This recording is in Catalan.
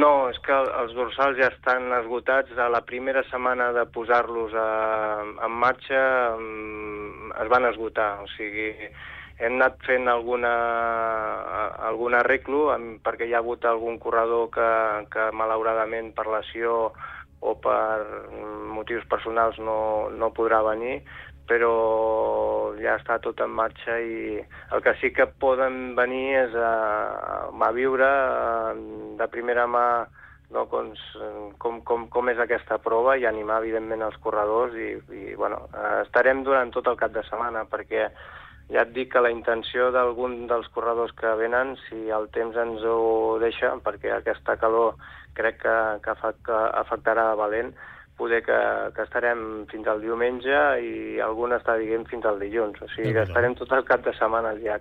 No, és que els dorsals ja estan esgotats. A la primera setmana de posar-los en marxa es van esgotar. O sigui, hem anat fent algun arreglo perquè hi ha hagut algun corredor que malauradament per lesió o per motius personals no podrà venir, però ja està tot en marxa i el que sí que poden venir és a viure de primera mà com és aquesta prova i animar evidentment els corredors i bueno, estarem durant tot el cap de setmana perquè ja et dic que la intenció d'algun dels corredors que venen, si el temps ens ho deixa, perquè aquesta calor crec que afectarà valent, poder que estarem fins al diumenge i algun està dient fins al dilluns. O sigui que estarem tot el cap de setmana ja